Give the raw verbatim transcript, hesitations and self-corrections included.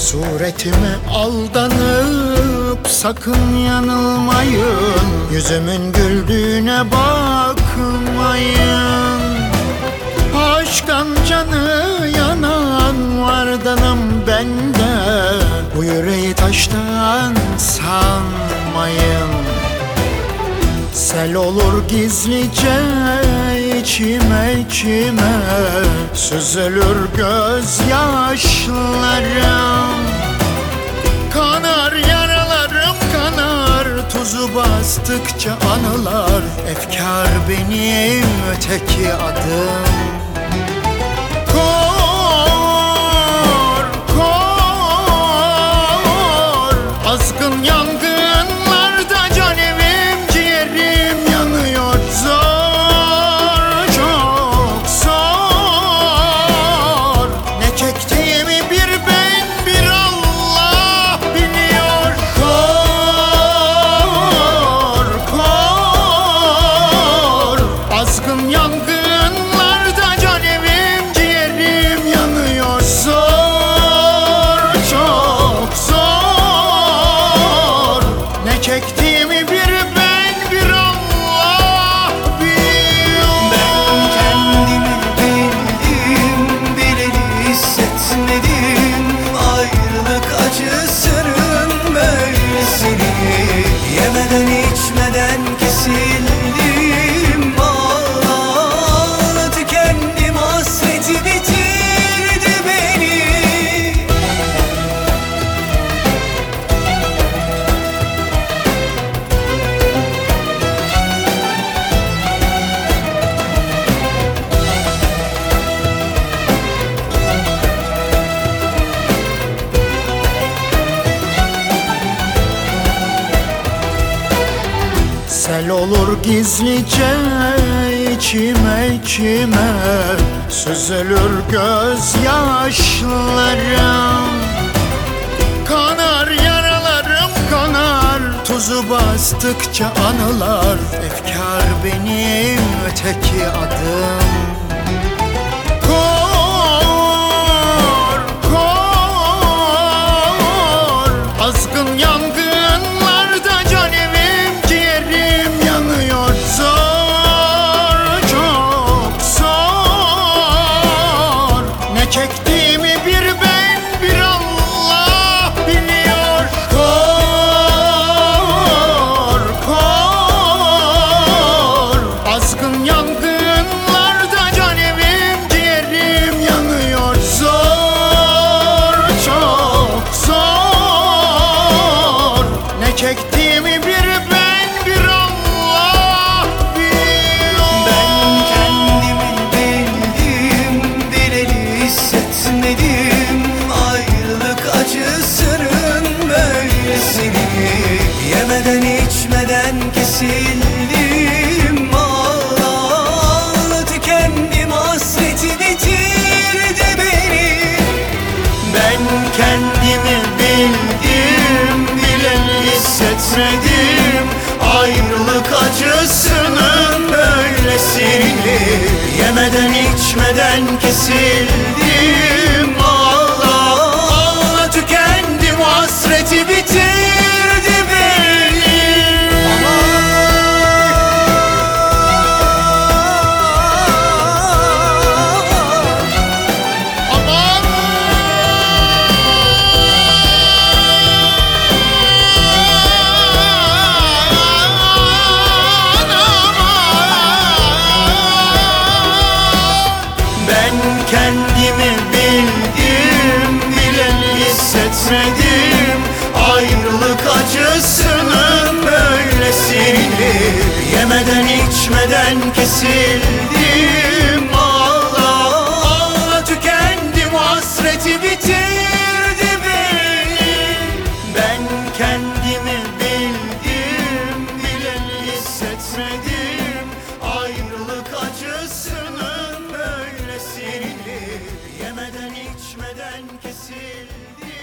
Suretime aldanıp sakın yanılmayın, yüzümün güldüğüne bakmayın. Aşktan canı yanan vardanım bende, bu yüreği taştan sanmayın. Sel olur gizlice içime içime, süzülür gözyaşlarım. Kanar yaralarım kanar, tuzu bastıkça anılar. Efkar benim öteki adım. Kor, kor, azgın yangınlarda can evim ciğerim yanıyor. Zor, çok zor, ne çektiğimi bir ben bir Allah biliyor. Kor, kor, azgın yangınlarda can evim ciğerim yanıyor. Zor, çok zor, ne çektiğimi bir ben bir Allah biliyor. Ben kendimi bildim, bileli hissetmedim. Ayrılık acısının böylesini. Yemeden içmeden kesildim. Ağla tükendim, hasreti bitirdi beni. Sel olur gizlice içime içime, süzülür gözyaşlarım. Kanar yaralarım kanar, tuzu bastıkça anılar. Efkar benim öteki adım. Kor, kor, azgın yangınlarda can evim ciğerim yanıyor. Zor, çok zor, ne çektiğimi bir ben bir Allah biliyor. Kor, kor, azgın yangınlarda can evim ciğerim yanıyor. Zor, çok zor, ne çektiğimi bir ben bir Allah biliyor. Ben kendimi bildim, bileli hissetmedim. Ayrılık acısının böylesini. Yemeden içmeden kesildim. Ağla tükendim, hasreti bitirdi beni. Ben kendimi bildim, bileni hissetmedim. Ayrılık acısının böylesini. Yemeden içmeden kesildim. Ağla ağla tükendim, hasreti bitirdi beni. Aman, ben kendimi bildim, bileni hissetmedim. Ayrılık acısının böylesini. Yemeden içmeden kesildim. Ağla ağla tükendim, hasreti bitirdi beni. Ben kendimi bildim, bileni hissetmedim. Ayrılık acısının böylesini. Yemeden içmeden kesildim.